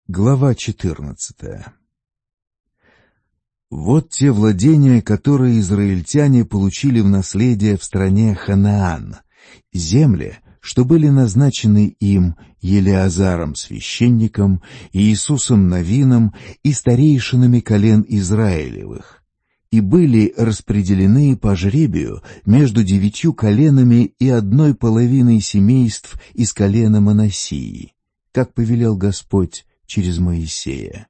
Глава 14. Вот те владения, которые израильтяне получили в наследие в стране Ханаан, земли, что были назначены им Елеазаром священником, Иисусом Навином и старейшинами колен Израилевых, и были распределены по жребию между 9 коленами и 1/2 семейств из колена Манассии, как повелел Господь через Моисея.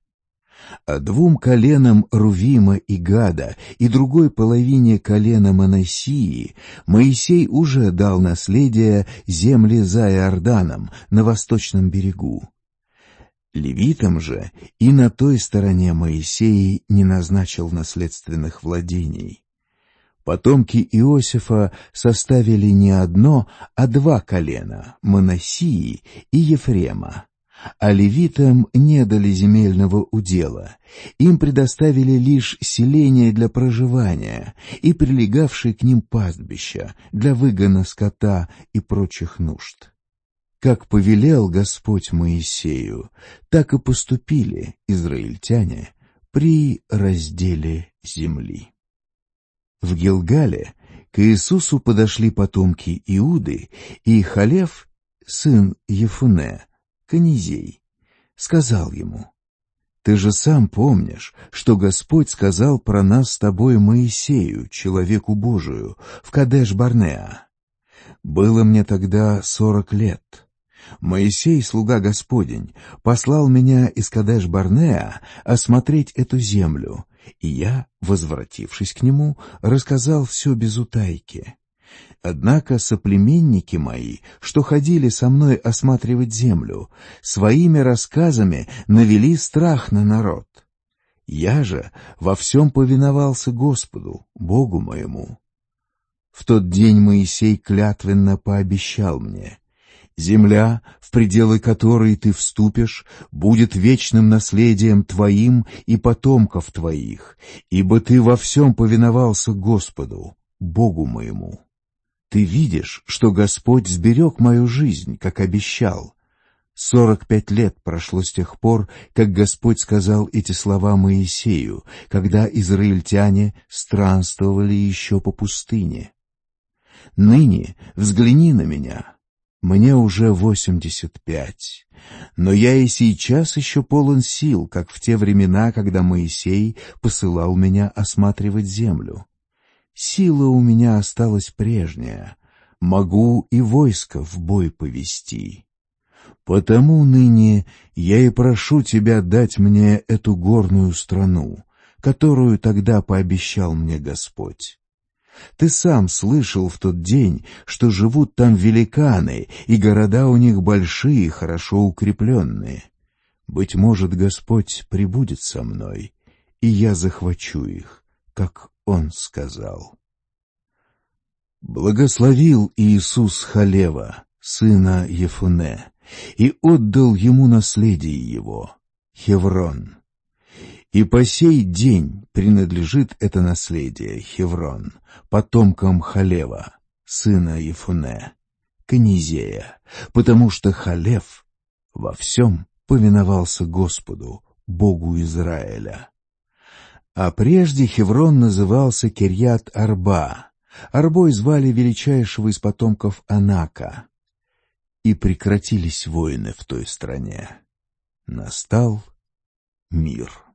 А 2 коленам Рувима и Гада и другой половине колена Манассии Моисей уже дал наследие земли за Иорданом на восточном берегу. Левитам же и на той стороне Моисей не назначил наследственных владений. Потомки Иосифа составили не 1, а 2 колена — Манассии и Ефрема. А левитам не дали земельного удела, им предоставили лишь селения для проживания и прилегавшие к ним пастбища для выгона скота и прочих нужд. Как повелел Господь Моисею, так и поступили израильтяне при разделе земли. В Гилгале к Иисусу подошли потомки Иуды, и Халев, сын Ефуне, Канизей, сказал ему: «Ты же сам помнишь, что Господь сказал про нас с тобой Моисею, человеку Божию, в Кадеш-Барнеа. Было мне тогда 40 лет. Моисей, слуга Господень, послал меня из Кадеш-Барнеа осмотреть эту землю, и я, возвратившись к нему, рассказал все без утайки. Однако соплеменники мои, что ходили со мной осматривать землю, своими рассказами навели страх на народ. Я же во всем повиновался Господу, Богу моему. В тот день Моисей клятвенно пообещал мне: земля, в пределы которой ты вступишь, будет вечным наследием твоим и потомков твоих, ибо ты во всем повиновался Господу, Богу моему. Ты видишь, что Господь сберег мою жизнь, как обещал. 45 лет прошло с тех пор, как Господь сказал эти слова Моисею, когда израильтяне странствовали еще по пустыне. Ныне взгляни на меня. Мне уже 85, но я и сейчас еще полон сил, как в те времена, когда Моисей посылал меня осматривать землю. Сила у меня осталась прежняя, могу и войско в бой повести. Потому ныне я и прошу тебя дать мне эту горную страну, которую тогда пообещал мне Господь. Ты сам слышал в тот день, что живут там великаны, и города у них большие, хорошо укрепленные. Быть может, Господь пребудет со мной, и я захвачу их, как Он сказал». Благословил Иисус Халева, сына Ефуне, и отдал ему наследие его, Хеврон. И по сей день принадлежит это наследие, Хеврон, потомкам Халева, сына Ефуне, Канизея, потому что Халев во всем повиновался Господу, Богу Израиля. А прежде Хеврон назывался Кирьят-Арба. Арбой звали величайшего из потомков Анака. И прекратились войны в той стране. Настал мир.